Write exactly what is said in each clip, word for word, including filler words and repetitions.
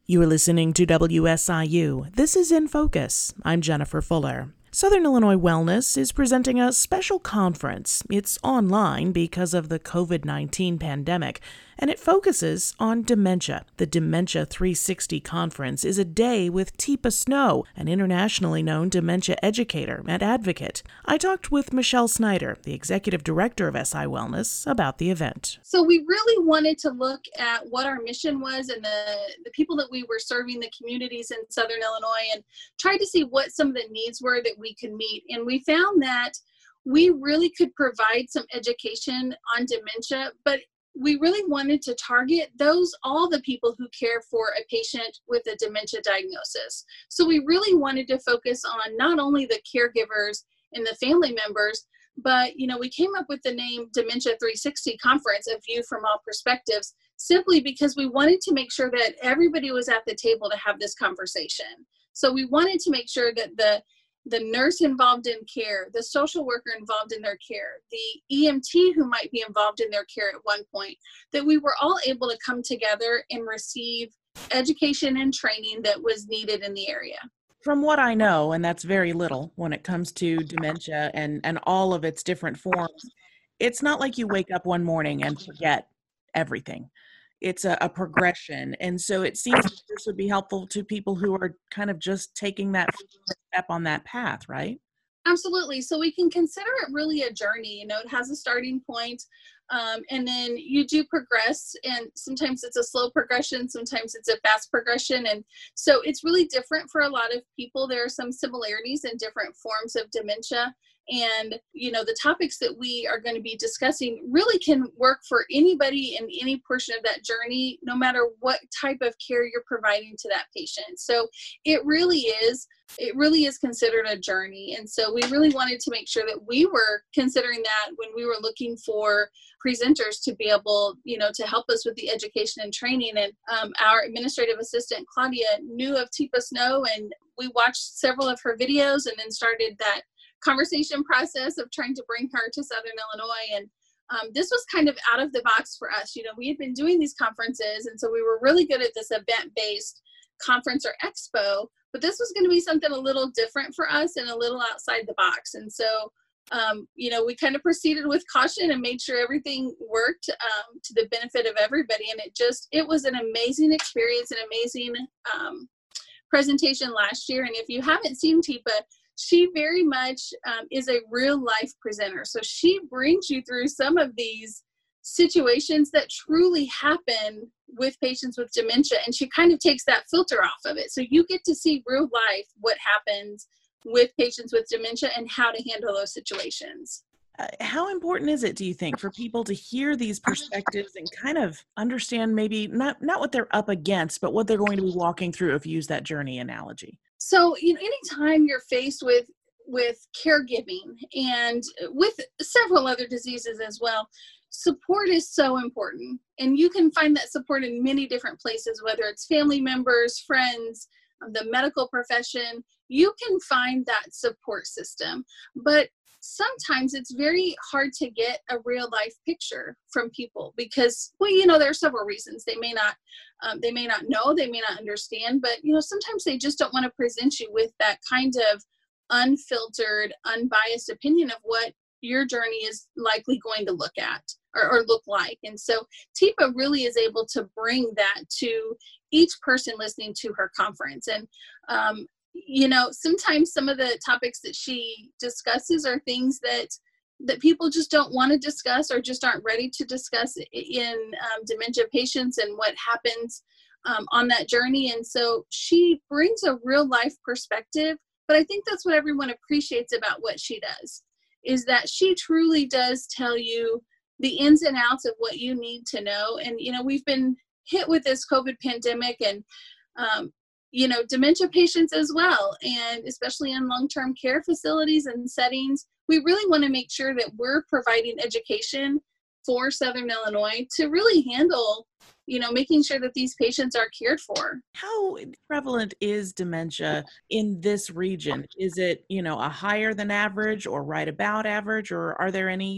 You are listening to W S I U. This is In Focus. I'm Jennifer Fuller. Southern Illinois Wellness is presenting a special conference. It's online because of the covid nineteen pandemic, and it focuses on dementia. The Dementia three sixty conference is a day with Teepa Snow, an internationally known dementia educator and advocate. I talked with Michelle Snyder, the executive director of S I Wellness, about the event. So we really wanted to look at what our mission was and the, the people that we were serving, the communities in Southern Illinois, and tried to see what some of the needs were that we could meet. And we found that we really could provide some education on dementia, but we really wanted to target those, all the people who care for a patient with a dementia diagnosis. So we really wanted to focus on not only the caregivers and the family members, but, you know, we came up with the name Dementia three sixty Conference, a view from all perspectives, simply because we wanted to make sure that everybody was at the table to have this conversation. So we wanted to make sure that the the nurse involved in care, the social worker involved in their care, the E M T who might be involved in their care at one point, that we were all able to come together and receive education and training that was needed in the area. From what I know, and that's very little when it comes to dementia and, and all of its different forms, it's not like you wake up one morning and forget everything. It's a, a progression. And so it seems that this would be helpful to people who are kind of just taking that step on that path, right? Absolutely. So we can consider it really a journey. You know, it has a starting point, um, and then you do progress, and sometimes it's a slow progression, sometimes it's a fast progression. And so it's really different for a lot of people. There are some similarities in different forms of dementia. And, you know, the topics that we are going to be discussing really can work for anybody in any portion of that journey, no matter what type of care you're providing to that patient. So it really is, it really is considered a journey. And so we really wanted to make sure that we were considering that when we were looking for presenters to be able, you know, to help us with the education and training. And um, our administrative assistant, Claudia, knew of Teepa Snow, and we watched several of her videos and then started that conversation process of trying to bring her to Southern Illinois. And um, this was kind of out of the box for us. You know, we had been doing these conferences, and so we were really good at this event-based conference or expo, but this was going to be something a little different for us and a little outside the box. And so, um, you know, we kind of proceeded with caution and made sure everything worked um, to the benefit of everybody. And it just, it was an amazing experience, an amazing um, presentation last year. And if you haven't seen Teepa, she very much um, is a real life presenter. So she brings you through some of these situations that truly happen with patients with dementia. And she kind of takes that filter off of it. So you get to see real life what happens with patients with dementia and how to handle those situations. Uh, how important is it, do you think, for people to hear these perspectives and kind of understand maybe not, not what they're up against, but what they're going to be walking through, if you use that journey analogy? So, you know, anytime you're faced with with caregiving and with several other diseases as well, support is so important. And you can find that support in many different places, whether it's family members, friends, the medical profession. You can find that support system. But sometimes it's very hard to get a real life picture from people because, well, you know, there are several reasons. They may not, um, they may not know, they may not understand, but, you know, sometimes they just don't want to present you with that kind of unfiltered, unbiased opinion of what your journey is likely going to look at or, or look like. And so Teepa really is able to bring that to each person listening to her conference. And, um, you know, sometimes some of the topics that she discusses are things that that people just don't want to discuss or just aren't ready to discuss in um, dementia patients and what happens um, on that journey. And so she brings a real life perspective, but I think that's what everyone appreciates about what she does, is that she truly does tell you the ins and outs of what you need to know. And, you know, we've been hit with this COVID pandemic and, um, you know, dementia patients as well, and especially in long-term care facilities and settings, we really want to make sure that we're providing education for Southern Illinois to really handle, you know, making sure that these patients are cared for. How prevalent is dementia in this region? Is it, you know, a higher than average or right about average, or are there any,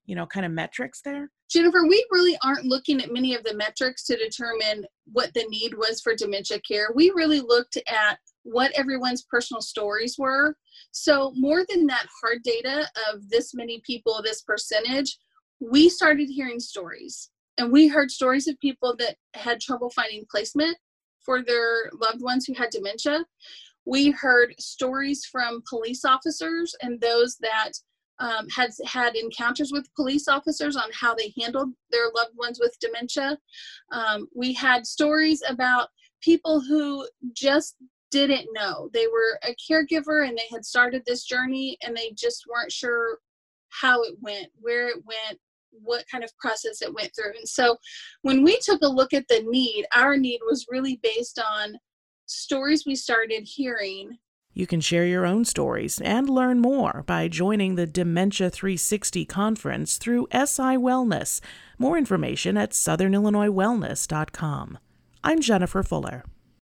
you know, kind of metrics there? Jennifer, we really aren't looking at many of the metrics to determine what the need was for dementia care. We really looked at what everyone's personal stories were. So more than that hard data of this many people, this percentage, we started hearing stories. And we heard stories of people that had trouble finding placement for their loved ones who had dementia. We heard stories from police officers and those that um, had had encounters with police officers on how they handled their loved ones with dementia. Um, we had stories about people who just didn't know. They were a caregiver and they had started this journey and they just weren't sure how it went, where it went, what kind of process it went through. And so when we took a look at the need, our need was really based on stories we started hearing. You can share your own stories and learn more by joining the Dementia three sixty conference through S I Wellness. More information at southern illinois wellness dot com. I'm Jennifer Fuller.